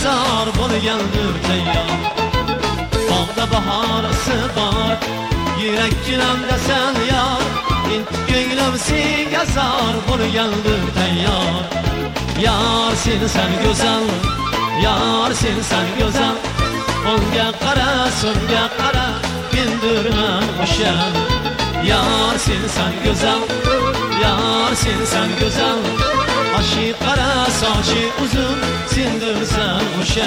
gazar bo'lgandir tayyor. Bog'da bahorisi bor, yurak gilamda sen yor. Ko'nglim senga zor bo'lgandir tayyor. Yar sen go'zal, yar sen go'zal. O'ngga qara, so'ngga qara, bildirman o'sha. Yar sen go'zal, yar sen go'zal. Ashi qara, sochi uzun, sindirsan o'sha.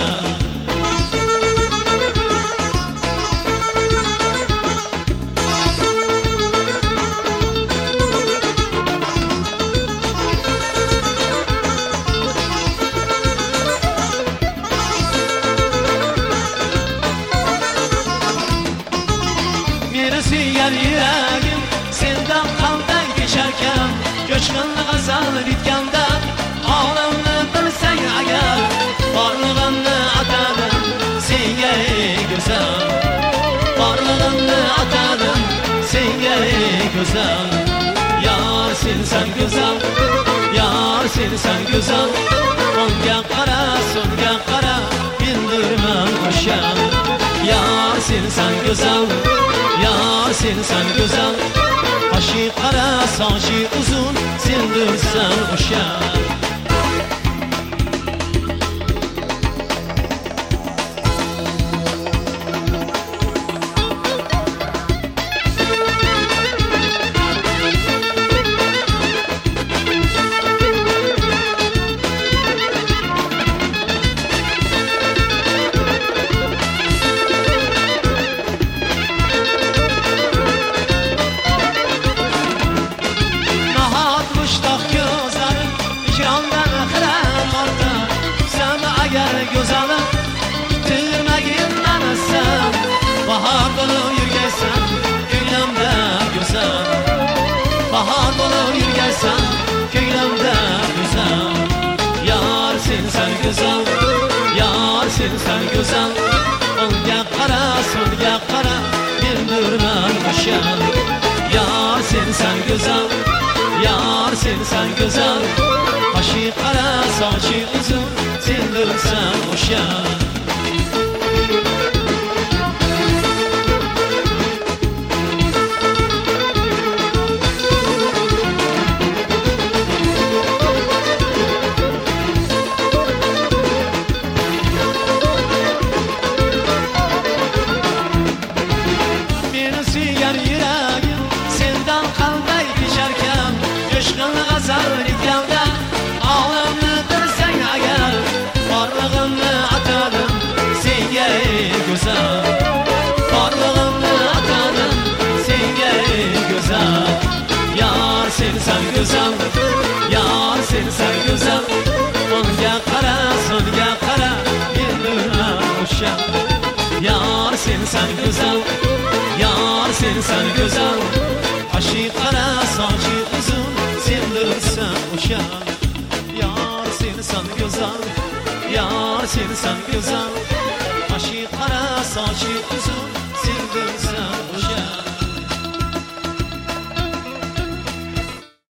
Suyar yuragim sendan qalbdan kecharkan, ko'chqin g'azal bitganda olamni bilsang agar, borlig'imni atadim senga go'zal, borlig'imni atadim senga go'zal. Yar sen go'zal, yar sen go'zal. O'ngga qara, so'ngga qara, bildirman o'sha. Yar sen go'zal, yar sen go'zal. Ashi qara, sochi uzun, sindirsan o'sha. Bahar bo'lib yurgaysan, ko'nglimda go'zal. Bahar bo'lib yurgaysan, ko'nglimda go'zal. Yar sen go'zal, yar sen go'zal. O'ngga qara, so'ngga qara, bildirman o'sha. Yar sen go'zal, yar sen go'zal. Ashi qara, sochi uzun, sindirsan o'sha. Suyar yuragim sendan qalbay kecharkan, ko'chqin g'azal bitganda olamni bilsang agar, borlig'imni atadim senga go'zal, borlig'imni atadim senga go'zal. Yar sen go'zal, yar sen go'zal. O'ngga qara, so'ngga qara, bildirman o'sha. Yar sen go'zal, yar sen go'zal. Ashi qara, sochi uzun, sindirsan o'sha. Yar sen go'zal, yar sen go'zal. Ashi qara, sochi uzun,